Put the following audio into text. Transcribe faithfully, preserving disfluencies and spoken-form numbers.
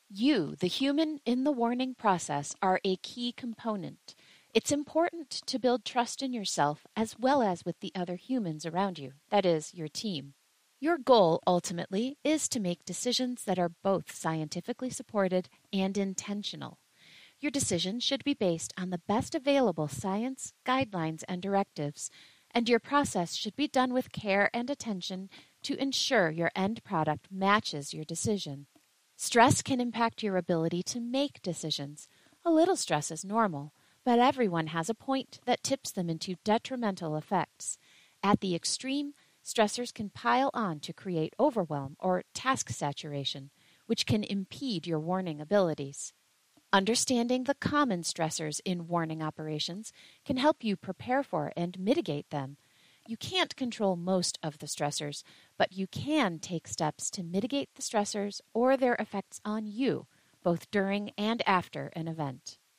You, the human in the warning process, are a key component. It's important to build trust in yourself as well as with the other humans around you, that is, your team. Your goal, ultimately, is to make decisions that are both scientifically supported and intentional. Your decision should be based on the best available science, guidelines, and directives, and your process should be done with care and attention to ensure your end product matches your decision. Stress can impact your ability to make decisions. A little stress is normal, but everyone has a point that tips them into detrimental effects. At the extreme, stressors can pile on to create overwhelm or task saturation, which can impede your warning abilities. Understanding the common stressors in warning operations can help you prepare for and mitigate them. You can't control most of the stressors, but you can take steps to mitigate the stressors or their effects on you, both during and after an event.